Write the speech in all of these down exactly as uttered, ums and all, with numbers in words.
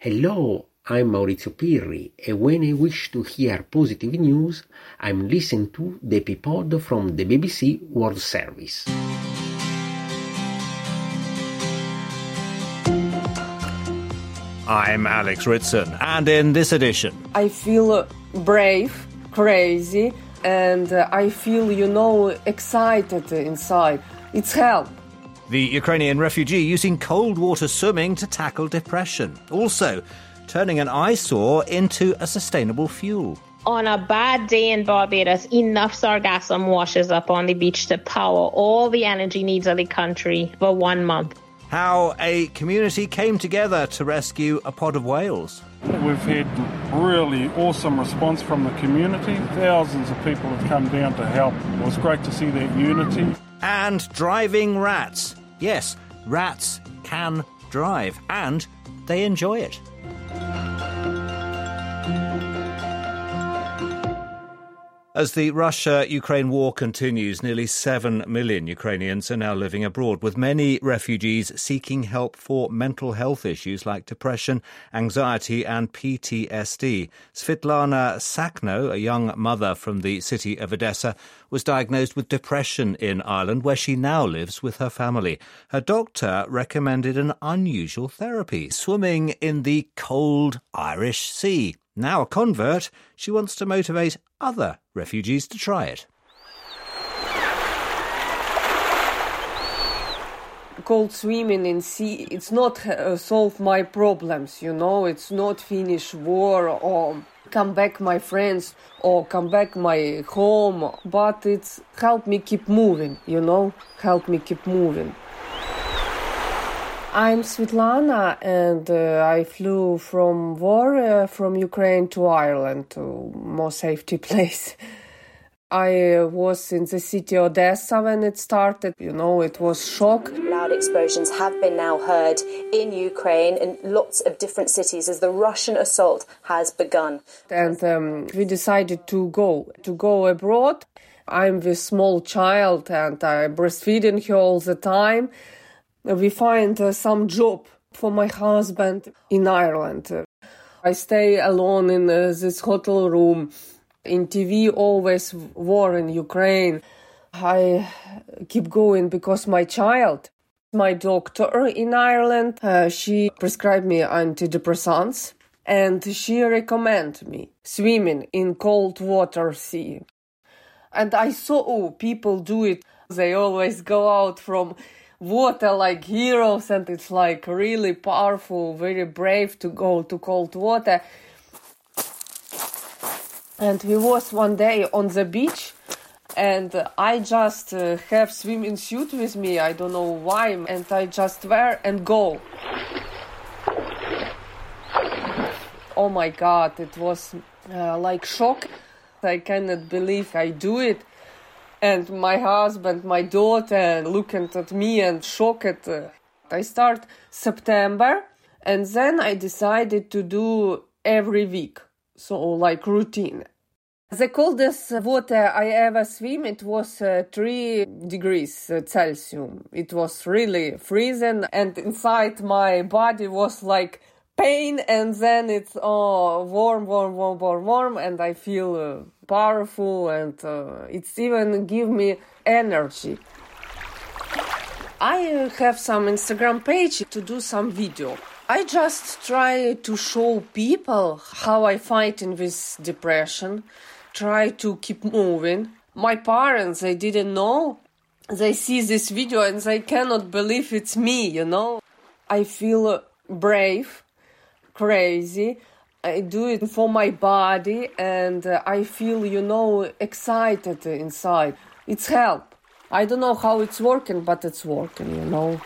Hello, I'm Maurizio Pirri, and when I wish to hear positive news, I'm listening to the Epipod from the B B C World Service. I'm Alex Ritson, and in this edition... I feel brave, crazy, and uh, I feel, you know, excited inside. It's help. The Ukrainian refugee using cold water swimming to tackle depression. Also, turning an eyesore into a sustainable fuel. On a bad day in Barbados, enough sargassum washes up on the beach to power all the energy needs of the country for one month. How a community came together to rescue a pod of whales. We've had really awesome response from the community. Thousands of people have come down to help. It was great to see that unity. And driving rats. Yes, rats can drive, and they enjoy it. As the Russia-Ukraine war continues, nearly seven million Ukrainians are now living abroad, with many refugees seeking help for mental health issues like depression, anxiety and P T S D. Svitlana Sakno, a young mother from the city of Odessa, was diagnosed with depression in Ireland, where she now lives with her family. Her doctor recommended an unusual therapy, swimming in the cold Irish Sea. Now a convert, she wants to motivate other refugees to try it. Cold swimming in sea, it's not uh, solve my problems, you know, it's not finish war or come back my friends or come back my home, but it's help me keep moving, you know, help me keep moving. I'm Svitlana, and uh, I flew from war uh, from Ukraine to Ireland, to more safety place. I uh, was in the city Odessa when it started. You know, it was shock. Loud explosions have been now heard in Ukraine in lots of different cities as the Russian assault has begun. And um, we decided to go, to go abroad. I'm with small child and I'm breastfeeding her all the time. We find uh, some job for my husband in Ireland. I stay alone in uh, this hotel room. In T V, always war in Ukraine. I keep going because my child, my doctor in Ireland, uh, she prescribed me antidepressants and she recommended me swimming in cold water sea. And I saw oh, people do it. They always go out from water like heroes, and it's like really powerful, very brave to go to cold water. And we was one day on the beach, and I just uh, have swimming suit with me, I don't know why, and I just wear and go. Oh my God, it was uh, like shock. I cannot believe I do it. And my husband, my daughter looking at me and shocked. I start September, and then I decided to do every week, so like routine. The coldest water I ever swim, it was uh, three degrees Celsius. It was really freezing, and inside my body was like pain, and then it's oh warm, warm, warm, warm, warm, and I feel uh, powerful, and uh, it's even give me energy. I uh, have some Instagram page to do some video. I just try to show people how I fighting with depression, try to keep moving. My parents, they didn't know. They see this video and they cannot believe it's me, you know. I feel brave, crazy. I do it for my body, and uh, I feel, you know, excited inside. It's help. I don't know how it's working, but it's working, you know.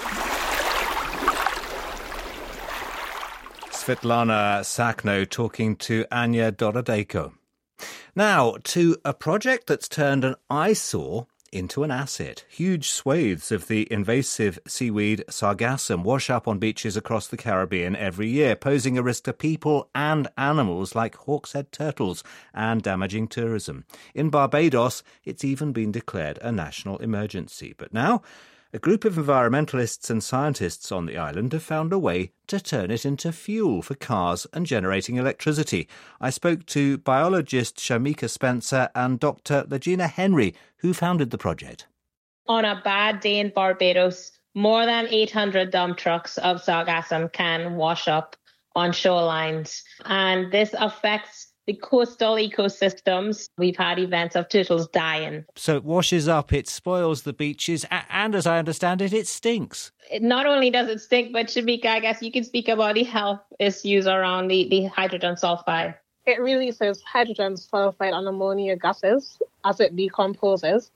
Svitlana Sakno talking to Anya Dorodeko. Now, to a project that's turned an eyesore into an asset. Huge swathes of the invasive seaweed sargassum wash up on beaches across the Caribbean every year, posing a risk to people and animals like hawkshead turtles and damaging tourism. In Barbados, it's even been declared a national emergency. But now, A group of environmentalists and scientists on the island have found a way to turn it into fuel for cars and generating electricity. I spoke to biologist Shamika Spencer and Doctor Legina Henry, who founded the project. On a bad day in Barbados, more than eight hundred dump trucks of sargassum can wash up on shorelines, and this affects the coastal ecosystems. We've had events of turtles dying. So it washes up, it spoils the beaches, and as I understand it, it stinks. It not only does it stink, but Shamika, I guess you can speak about the health issues around the, the hydrogen sulfide. It releases hydrogen sulfide and ammonia gases as it decomposes,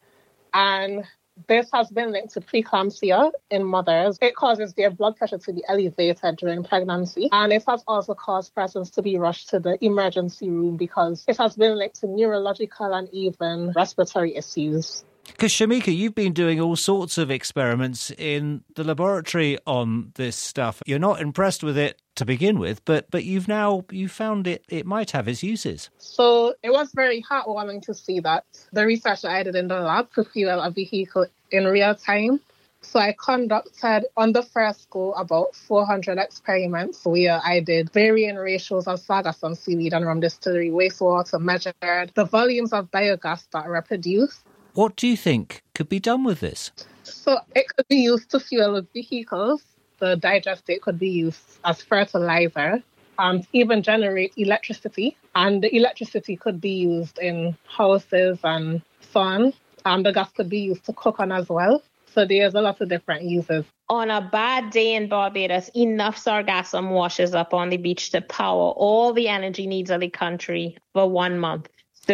and this has been linked to preeclampsia in mothers. It causes their blood pressure to be elevated during pregnancy. And it has also caused persons to be rushed to the emergency room because it has been linked to neurological and even respiratory issues. Because, Shamika, you've been doing all sorts of experiments in the laboratory on this stuff. You're not impressed with it to begin with, but but you've now you found it it might have its uses. So it was very heartwarming to see that the research that I did in the lab could fuel a vehicle in real time. So I conducted on the first go about four hundred experiments where I did varying ratios of sargassum, seaweed and rum distillery wastewater, measured the volumes of biogas that were produced. What do you think could be done with this? So it could be used to fuel vehicles. The digestate could be used as fertilizer and even generate electricity. And the electricity could be used in houses and so on. And the gas could be used to cook on as well. So there's a lot of different uses. On a bad day in Barbados, enough sargassum washes up on the beach to power all the energy needs of the country for one month.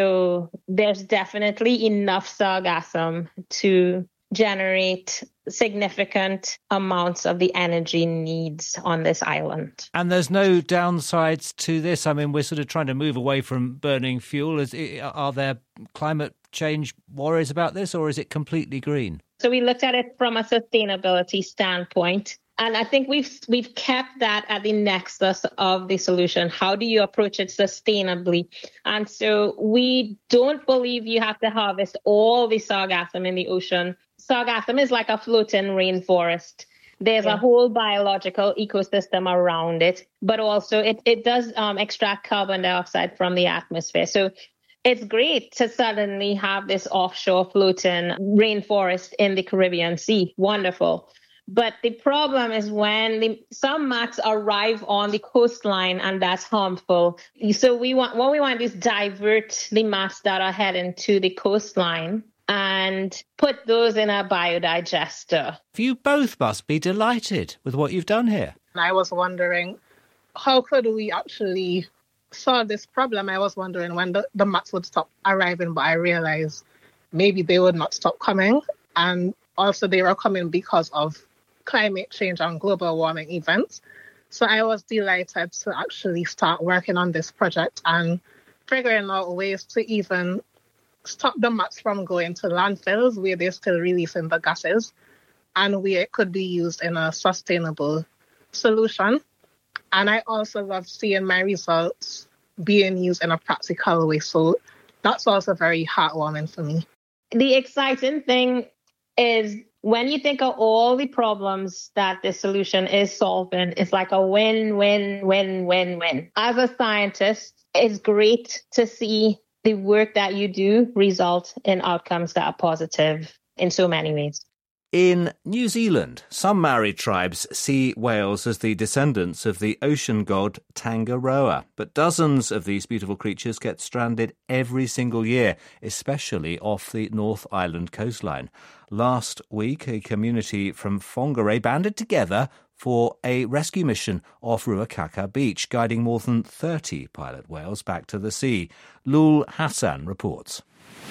So there's definitely enough sargassum to generate significant amounts of the energy needs on this island. And there's no downsides to this? I mean, we're sort of trying to move away from burning fuel. Is, are there climate change worries about this, or is it completely green? So we looked at it from a sustainability standpoint. And I think we've we've kept that at the nexus of the solution. How do you approach it sustainably? And so we don't believe you have to harvest all the sargassum in the ocean. Sargassum is like a floating rainforest. There's yeah. a whole biological ecosystem around it, but also it, it does um, extract carbon dioxide from the atmosphere. So it's great to suddenly have this offshore floating rainforest in the Caribbean Sea. Wonderful. But the problem is when the, some mats arrive on the coastline, and that's harmful. So we want what we want is divert the mats that are heading to the coastline and put those in a biodigester. You both must be delighted with what you've done here. I was wondering, how could we actually solve this problem? I was wondering when the, the mats would stop arriving, but I realized maybe they would not stop coming. And also they were coming because of climate change and global warming events. So I was delighted to actually start working on this project and figuring out ways to even stop the mats from going to landfills where they're still releasing the gases and where it could be used in a sustainable solution. And I also love seeing my results being used in a practical way. So that's also very heartwarming for me. The exciting thing is when you think of all the problems that this solution is solving, it's like a win, win, win, win, win. As a scientist, it's great to see the work that you do result in outcomes that are positive in so many ways. In New Zealand, some Maori tribes see whales as the descendants of the ocean god Tangaroa. But dozens of these beautiful creatures get stranded every single year, especially off the North Island coastline. Last week, a community from Whangarei banded together for a rescue mission off Ruakaka Beach, guiding more than thirty pilot whales back to the sea. Lul Hassan reports.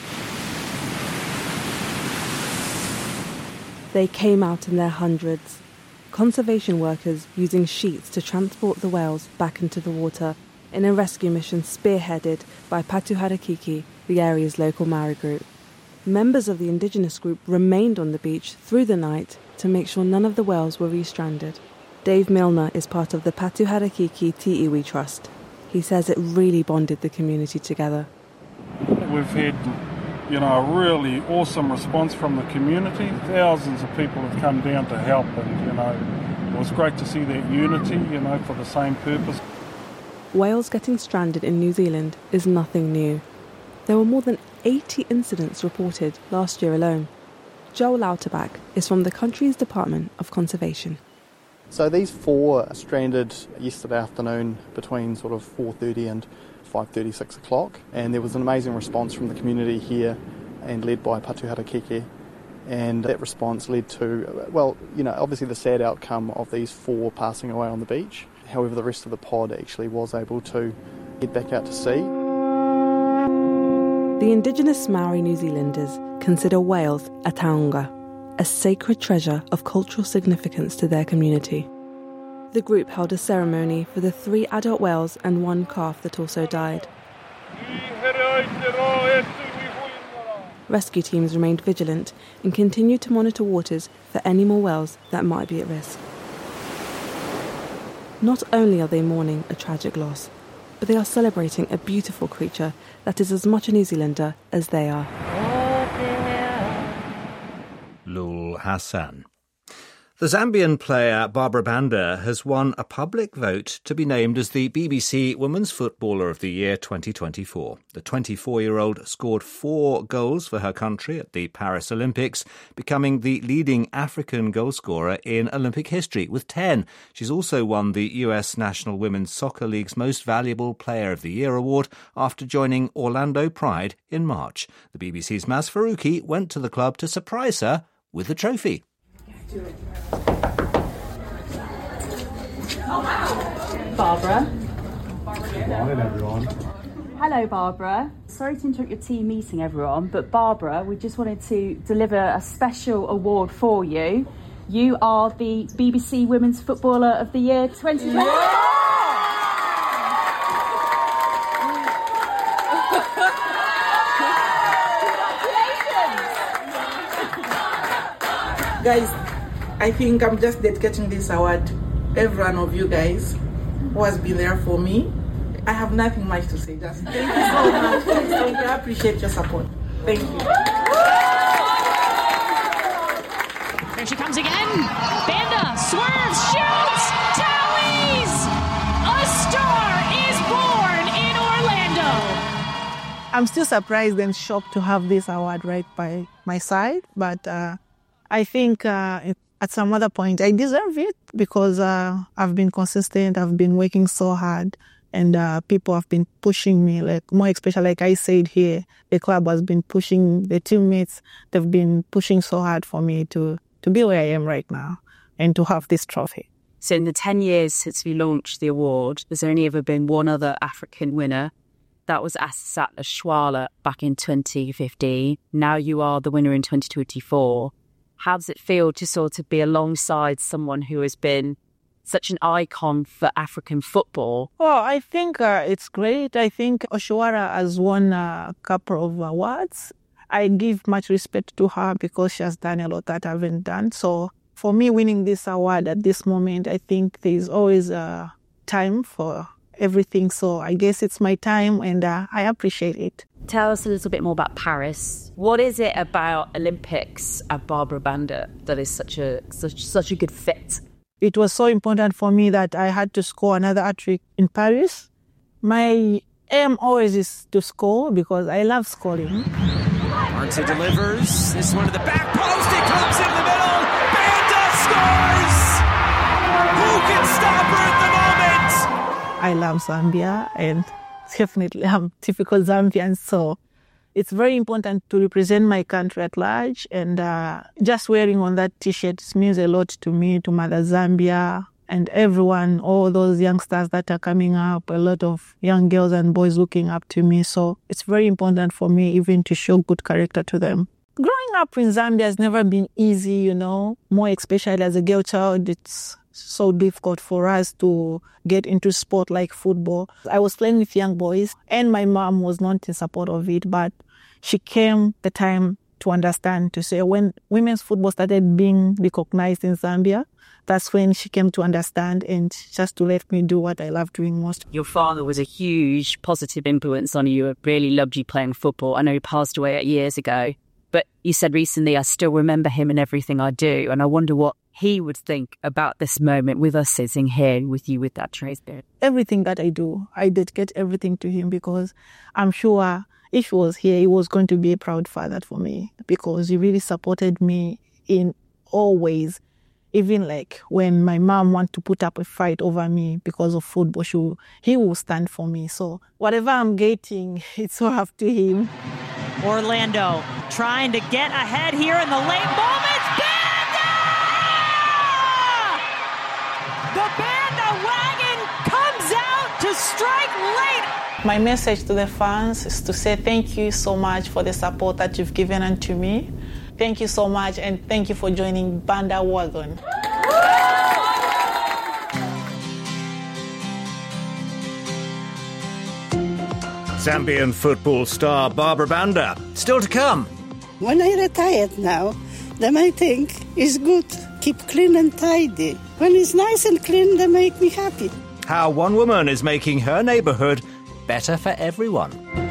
They came out in their hundreds. Conservation workers using sheets to transport the whales back into the water in a rescue mission spearheaded by Patu Harakiki, the area's local Maori group. Members of the indigenous group remained on the beach through the night to make sure none of the whales were re-stranded. Dave Milner is part of the Patu Harakiki Te Iwi Trust. He says it really bonded the community together. We've had you know, a really awesome response from the community. Thousands of people have come down to help, and, you know, it was great to see that unity, you know, for the same purpose. Whales getting stranded in New Zealand is nothing new. There were more than eighty incidents reported last year alone. Joel Lauterbach is from the country's Department of Conservation. So these four stranded yesterday afternoon between sort of four thirty and five thirty, six o'clock, and there was an amazing response from the community here and led by Patuhara Keke, and that response led to, well, you know, obviously the sad outcome of these four passing away on the beach. However, the rest of the pod actually was able to get back out to sea. The indigenous Maori New Zealanders consider whales a taonga, a sacred treasure of cultural significance to their community. The group held a ceremony for the three adult whales and one calf that also died. Rescue teams remained vigilant and continued to monitor waters for any more whales that might be at risk. Not only are they mourning a tragic loss, but they are celebrating a beautiful creature that is as much a New Zealander as they are. Lul Hassan. The Zambian player Barbara Banda has won a public vote to be named as the B B C Women's Footballer of the Year twenty twenty-four. The twenty-four-year-old scored four goals for her country at the Paris Olympics, becoming the leading African goalscorer in Olympic history with ten. She's also won the U S National Women's Soccer League's Most Valuable Player of the Year award after joining Orlando Pride in March. The B B C's Maz Faruqi went to the club to surprise her with the trophy. Barbara. Morning, everyone. Hello, Barbara. Sorry to interrupt your team meeting, everyone, but Barbara, we just wanted to deliver a special award for you. You are the B B C Women's Footballer of the Year twenty twenty. Guys, I think I'm just dedicating this award to every one of you guys who has been there for me. I have nothing much to say. Just thank you so much. Thank you. I appreciate your support. Thank you. There she comes again. Banda swerves, shoots, tallies! A star is born in Orlando. I'm still surprised and shocked to have this award right by my side, but uh, I think uh, it, at some other point I deserve it because uh, I've been consistent, I've been working so hard, and uh, people have been pushing me, like more especially like I said here, the club has been pushing, the teammates, they've been pushing so hard for me to, to be where I am right now and to have this trophy. So in the ten years since we launched the award, there's only ever been one other African winner. That was Asisat Ashwala back in twenty fifteen. Now you are the winner in twenty twenty-four. How does it feel to sort of be alongside someone who has been such an icon for African football? Well, I think uh, it's great. I think Oshwara has won a couple of awards. I give much respect to her because she has done a lot that I haven't done. So for me, winning this award at this moment, I think there's always a time for everything. So I guess it's my time and uh, I appreciate it. Tell us a little bit more about Paris. What is it about Olympics at Barbara Banda that is such a such, such a good fit? It was so important for me that I had to score another hat-trick in Paris. My aim always is to score because I love scoring. Arce delivers. This one to the back post. It comes in the middle. Banda scores! Who can stop her at the moment? I love Zambia and definitely I'm typical Zambian, so it's very important to represent my country at large, and uh, just wearing on that t-shirt means a lot to me, to Mother Zambia, and everyone, all those youngsters that are coming up, a lot of young girls and boys looking up to me, so it's very important for me even to show good character to them. Growing up in Zambia has never been easy, you know, more especially as a girl child, it's so difficult for us to get into sport like football. I was playing with young boys and my mom was not in support of it, but she came the time to understand, to say when women's football started being recognized in Zambia, that's when she came to understand and just to let me do what I love doing most. Your father was a huge positive influence on you. Really loved you playing football. I know he passed away years ago, but you said recently, I still remember him in everything I do. And I wonder what he would think about this moment with us sitting here with you with that trace beard. Everything that I do, I dedicate everything to him because I'm sure if he was here, he was going to be a proud father for me because he really supported me in all ways. Even like when my mom wanted to put up a fight over me because of football, she will, he will stand for me. So whatever I'm getting, it's all up to him. Orlando trying to get ahead here in the late moments. Banda! The Banda wagon comes out to strike late. My message to the fans is to say thank you so much for the support that you've given unto me. Thank you so much, and thank you for joining Banda Wagon. Zambian football star Barbara Banda. Still to come. When I retired now, then I think it's good. Keep clean and tidy. When it's nice and clean, they make me happy. How one woman is making her neighbourhood better for everyone.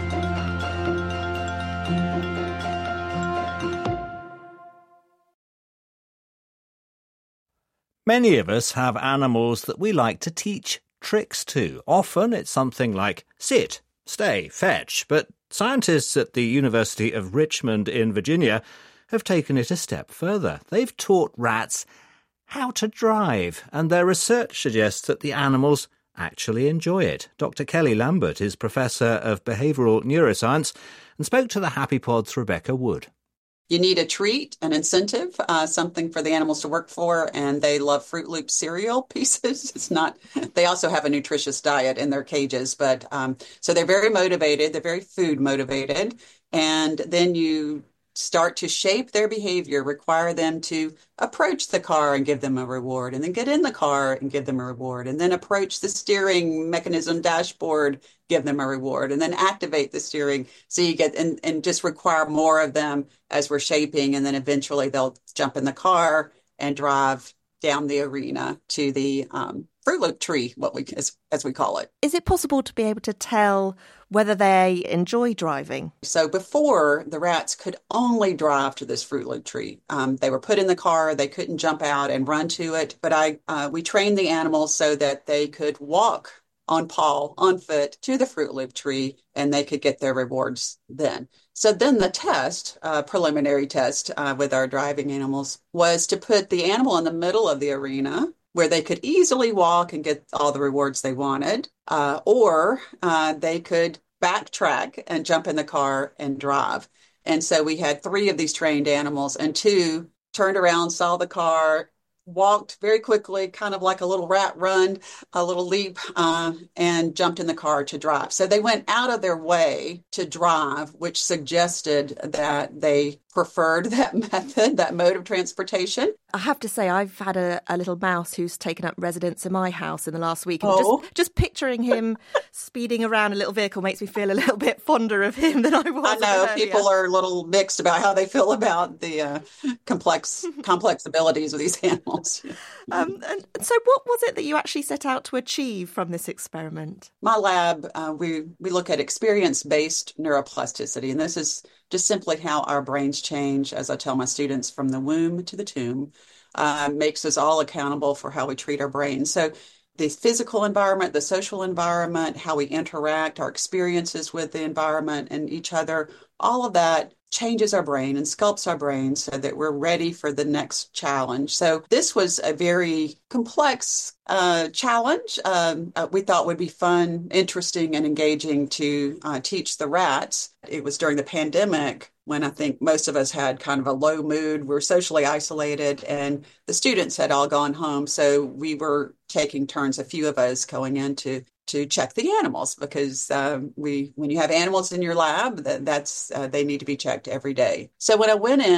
Many of us have animals that we like to teach tricks to. Often it's something like sit, stay, fetch, but scientists at the University of Richmond in Virginia have taken it a step further. They've taught rats how to drive, and their research suggests that the animals actually enjoy it. Doctor Kelly Lambert is Professor of Behavioural Neuroscience and spoke to the Happy Pod's Rebecca Wood. You need a treat, an incentive, uh, something for the animals to work for, and they love Fruit Loop cereal pieces. It's not, they also have a nutritious diet in their cages, but um, so they're very motivated. They're very food motivated. And then you start to shape their behavior, require them to approach the car and give them a reward, and then get in the car and give them a reward, and then approach the steering mechanism dashboard, give them a reward, and then activate the steering. So you get, and, and just require more of them as we're shaping, and then eventually they'll jump in the car and drive down the arena to the um, Fruit Loop tree, what we as, as we call it. Is it possible to be able to tell whether they enjoy driving? So before, the rats could only drive to this Fruit Loop tree. Um, they were put in the car, they couldn't jump out and run to it. But I, uh, we trained the animals so that they could walk on paw, on foot, to the Fruit Loop tree, and they could get their rewards then. So then the test, uh, preliminary test uh, with our driving animals, was to put the animal in the middle of the arena where they could easily walk and get all the rewards they wanted, uh, or uh, they could backtrack and jump in the car and drive. And so we had three of these trained animals, and two turned around, saw the car, walked very quickly, kind of like a little rat run, a little leap, uh, and jumped in the car to drive. So they went out of their way to drive, which suggested that they preferred that method, that mode of transportation. I have to say, I've had a, a little mouse who's taken up residence in my house in the last week. And oh. just, just picturing him speeding around a little vehicle makes me feel a little bit fonder of him than I was. I know, earlier. People are a little mixed about how they feel about the uh, complex complex abilities of these animals. Um, and so what was it that you actually set out to achieve from this experiment? My lab, uh, we, we look at experience-based neuroplasticity, and this is just simply how our brains change, as I tell my students, from the womb to the tomb, uh, makes us all accountable for how we treat our brains. So the physical environment, the social environment, how we interact, our experiences with the environment and each other, all of that changes our brain and sculpts our brain so that we're ready for the next challenge. So this was a very complex uh, challenge. Um, uh, we thought would be fun, interesting, and engaging to uh, teach the rats. It was during the pandemic when I think most of us had kind of a low mood. We were socially isolated, and the students had all gone home. So we were taking turns, a few of us going into to check the animals, because um, we, when you have animals in your lab, that, that's uh, they need to be checked every day. So when I went in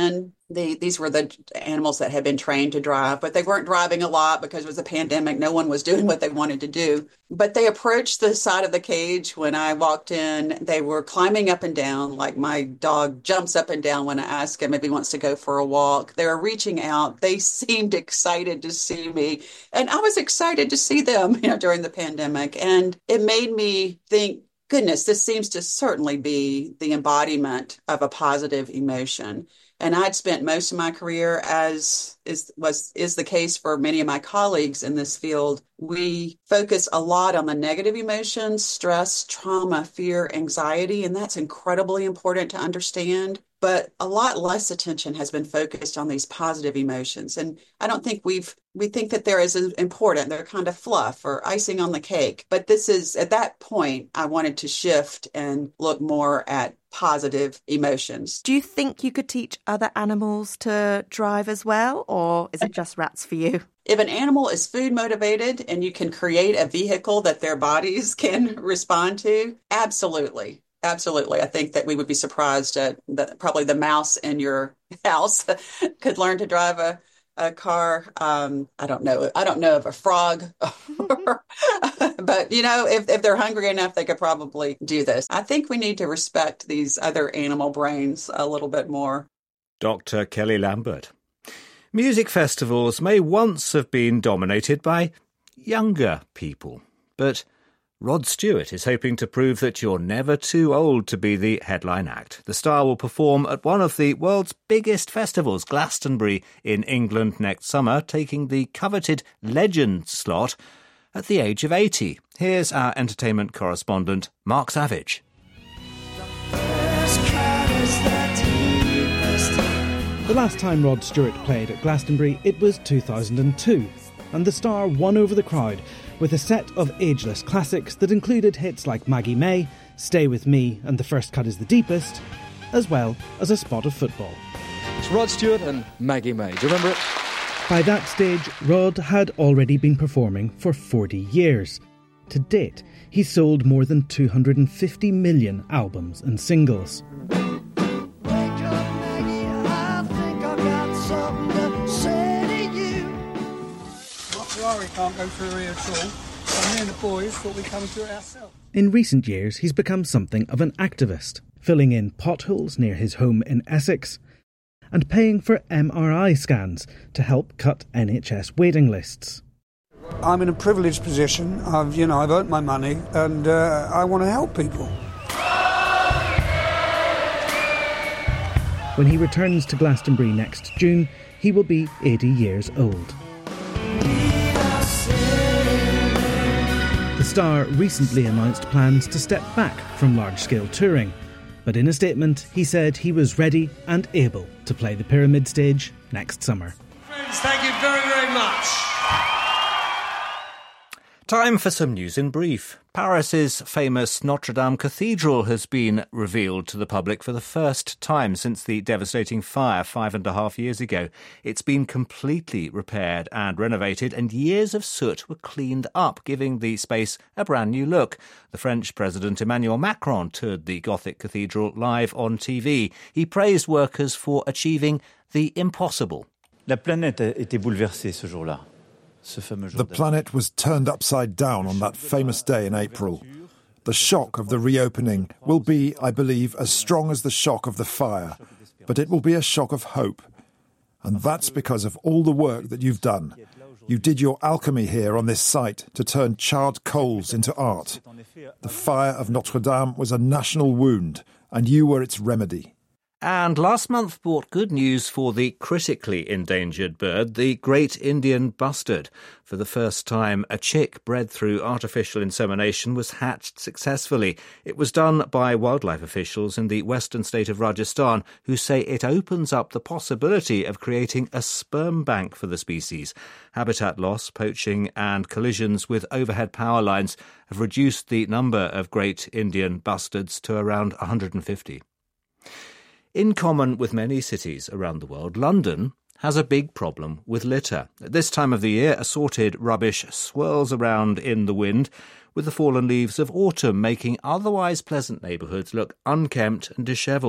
The, these were the animals that had been trained to drive, but they weren't driving a lot because it was a pandemic. No one was doing what they wanted to do. But they approached the side of the cage when I walked in. They were climbing up and down, like my dog jumps up and down when I ask him if he wants to go for a walk. They were reaching out. They seemed excited to see me. And I was excited to see them, you know, during the pandemic. And it made me think, goodness, this seems to certainly be the embodiment of a positive emotion. And I'd spent most of my career, as is was is the case for many of my colleagues in this field. We focus a lot on the negative emotions, stress, trauma, fear, anxiety, and that's incredibly important to understand. But a lot less attention has been focused on these positive emotions. And I don't think we've, we think that they're as important. They're kind of fluff or icing on the cake. But this is, at that point, I wanted to shift and look more at positive emotions. Do you think you could teach other animals to drive as well, or is it just rats for you? If an animal is food motivated and you can create a vehicle that their bodies can respond to, absolutely. Absolutely. I think that we would be surprised at that probably the mouse in your house could learn to drive a, a car. Um, I don't know. I don't know of a frog, but, you know, if, if they're hungry enough, they could probably do this. I think we need to respect these other animal brains a little bit more. Doctor Kelly Lambert. Music festivals may once have been dominated by younger people, but Rod Stewart is hoping to prove that you're never too old to be the headline act. The star will perform at one of the world's biggest festivals, Glastonbury, in England next summer, taking the coveted legend slot at the age of eighty. Here's our entertainment correspondent, Mark Savage. The last time Rod Stewart played at Glastonbury, it was two thousand two, and the star won over the crowd with a set of ageless classics that included hits like Maggie May, Stay With Me and The First Cut Is the Deepest, as well as a spot of football. It's Rod Stewart and Maggie May. Do you remember it? By that stage, Rod had already been performing for forty years. To date, he's sold more than two hundred fifty million albums and singles. Can't go through here at all. So me and the boys thought we'd come through it ourselves. In recent years, he's become something of an activist, filling in potholes near his home in Essex and paying for M R I scans to help cut N H S waiting lists. I'm in a privileged position. I've, you know, I've earned my money and uh, I want to help people. When he returns to Glastonbury next June, he will be eighty years old. The star recently announced plans to step back from large-scale touring, but in a statement he said he was ready and able to play the Pyramid stage next summer. Friends, thank you very, very much. Time for some news in brief. Paris's famous Notre Dame Cathedral has been revealed to the public for the first time since the devastating fire five and a half years ago. It's been completely repaired and renovated, and years of soot were cleaned up, giving the space a brand new look. The French President Emmanuel Macron toured the Gothic cathedral live on T V. He praised workers for achieving the impossible. La planète a été bouleversée ce jour-là. The planet was turned upside down on that famous day in April. The shock of the reopening will be, I believe, as strong as the shock of the fire, but it will be a shock of hope. And that's because of all the work that you've done. You did your alchemy here on this site to turn charred coals into art. The fire of Notre Dame was a national wound, and you were its remedy. And last month brought good news for the critically endangered bird, the great Indian bustard. For the first time, a chick bred through artificial insemination was hatched successfully. It was done by wildlife officials in the western state of Rajasthan, who say it opens up the possibility of creating a sperm bank for the species. Habitat loss, poaching and collisions with overhead power lines have reduced the number of great Indian bustards to around one hundred fifty. In common with many cities around the world, London has a big problem with litter. At this time of the year, assorted rubbish swirls around in the wind, with the fallen leaves of autumn making otherwise pleasant neighbourhoods look unkempt and dishevelled.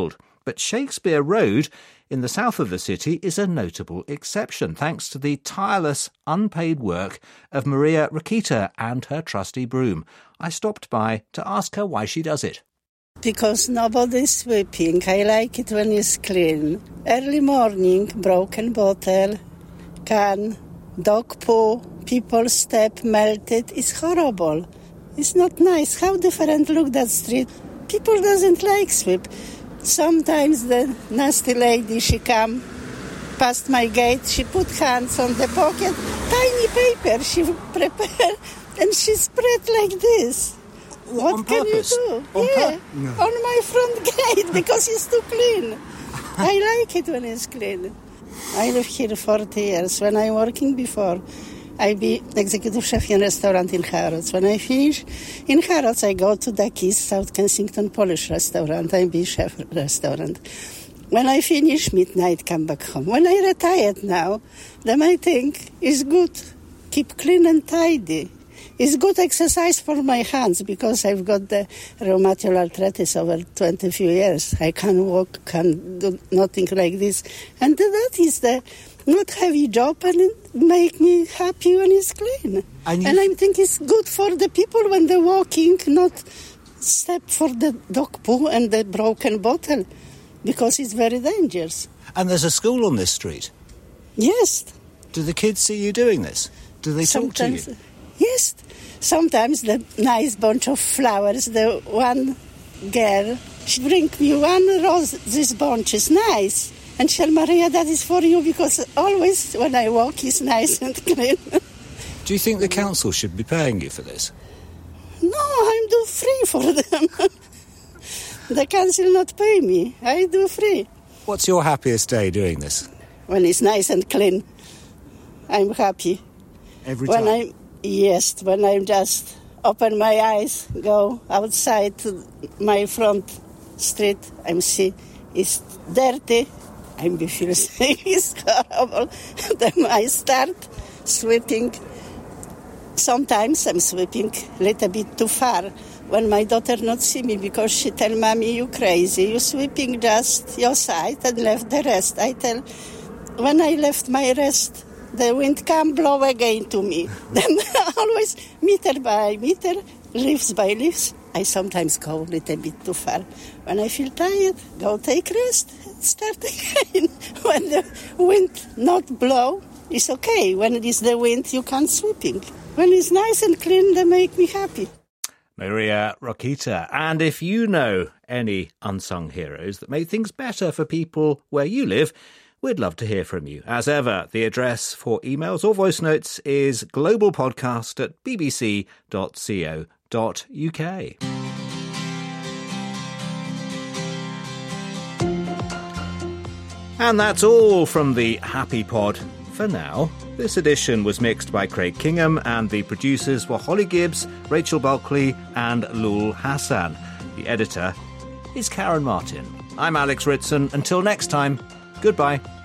but Shakespeare Road in the south of the city is a notable exception, thanks to the tireless, unpaid work of Maria Rakita and her trusty broom. I stopped by to ask her why she does it. Because nobody's sweeping. I like it when it's clean. Early morning, broken bottle, can, dog poo, people's step melted. It's horrible. It's not nice. How different look that street. People doesn't like sweep. Sometimes the nasty lady, she come past my gate, she put hands on the pocket, tiny paper she prepare, and she spread like this. What on can purpose? you do? On yeah, pur- no. on my front gate, because it's too clean. I like it when it's clean. I live here forty years. When I'm working before, I be executive chef in restaurant in Harrods. When I finish in Harrods, I go to Ducky's, South Kensington Polish restaurant. I be chef restaurant. When I finish midnight, come back home. When I retired now, then I think it's good. Keep clean and tidy. It's good exercise for my hands because I've got the rheumatoid arthritis over twenty few years. I can't walk, can't do nothing like this. And that is the not heavy job, and it make me happy when it's clean. And, and I think it's good for the people when they're walking, not step for the dog poo and the broken bottle, because it's very dangerous. And there's a school on this street? Yes. Do the kids see you doing this? Do they Sometimes, talk to you? Yes. Sometimes the nice bunch of flowers, the one girl, she bring me one rose, this bunch is nice. And she said, Maria, that is for you, because always when I walk, it's nice and clean. Do you think the council should be paying you for this? No, I do free for them. The council not pay me. I do free. What's your happiest day doing this? When it's nice and clean, I'm happy. Every when time? I'm, yes, when I just open my eyes, go outside to my front street, I'm see it's dirty. I feel it's horrible. Then I start sweeping. Sometimes I'm sweeping a little bit too far when my daughter not see me, because she tell Mommy, you crazy. You sweeping just your side and left the rest. I tell, when I left my rest, the wind come blow again to me. Then always meter by meter, leaves by leaves. I sometimes go a little bit too far. When I feel tired, go take rest, start again. When the wind not blow, it's okay. When it is the wind, you can't sweeping. When it's nice and clean, they make me happy. Maria Rakita. And if you know any unsung heroes that make things better for people where you live, we'd love to hear from you. As ever, the address for emails or voice notes is globalpodcast at b b c dot co dot u k. And that's all from the Happy Pod for now. This edition was mixed by Craig Kingham, and the producers were Holly Gibbs, Rachel Bulkley and Lul Hassan. The editor is Karen Martin. I'm Alex Ritson. Until next time, goodbye.